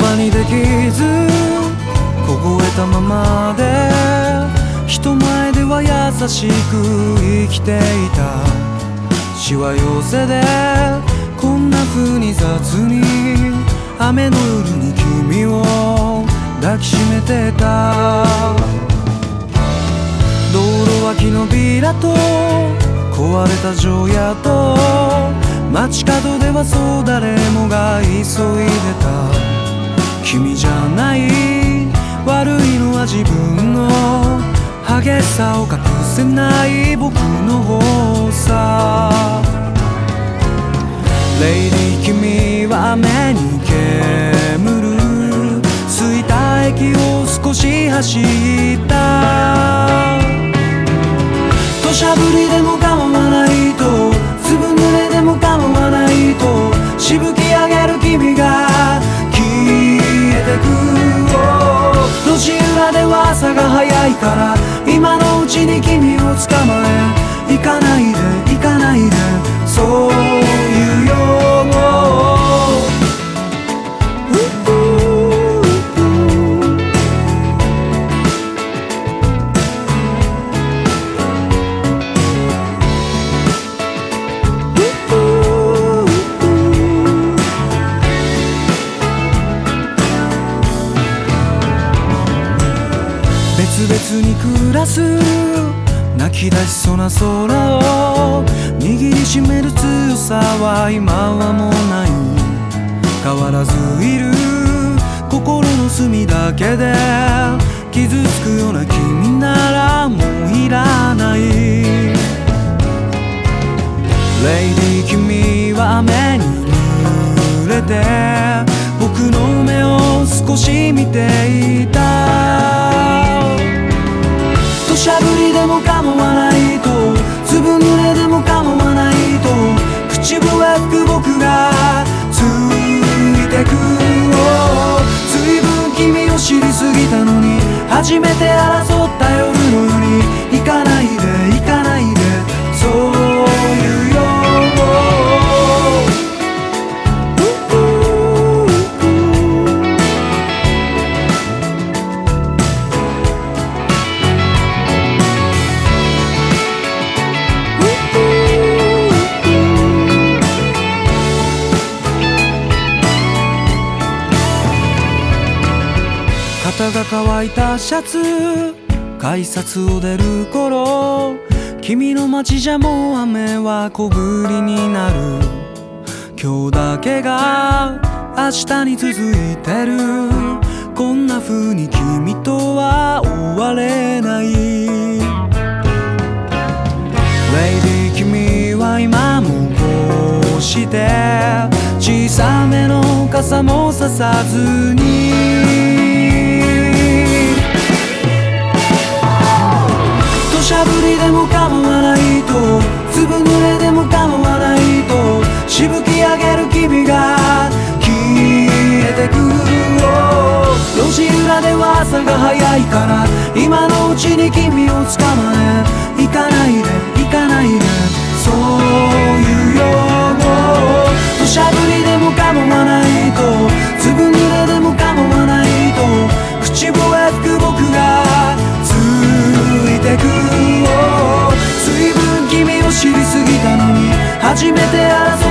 葉にできず凍えたままで、人前では優しく生きていた。しわ寄せでこんな風に雑に雨の夜に君を抱きしめてた。道路脇のビラと壊れた城屋と、街角ではそう誰もが急いでた。君じゃない、悪いのは自分の激しさを隠せない僕の方さ。レイディ君は目に煙る吸いた息を少し走った。土砂降りでも構わないと、粒濡れでも構わないと、しぶき上げる君が消えてく。路地裏では朝が早いから、今のうちに君を捕まえ、行かないで行かないで、そういうよ。別々に暮らす泣き出しそうな空を握りしめる強さは今はもうない。変わらずいる心の隅だけで、傷つくような君ならもういらない。レイディ君は雨に濡れて僕の目を少し見ていた。土砂降りでも構わないと、粒濡れでも構わないと、口笛吹く僕がついてく。随分君を知りすぎたのに、初めて争った夜のように、行かないで行かないで、そういうよ。肩が乾いたシャツ、改札を出る頃、君の街じゃもう雨は小降りになる。今日だけが明日に続いてる。こんな風に君とは終われない。レイディ君は今もこうして小さめの傘もささずに、土砂降りでも構わないと、粒濡れでも構わないと、しぶき上げる君が消えてく。路地裏では朝が早いから、今のうちに君を捕まえ、行かないで行かないで、そういうよ。土砂降りでも構わないと、粒濡れでも構わないと、口笛吹く僕がついてく。随分君を知りすぎたのに、初めて争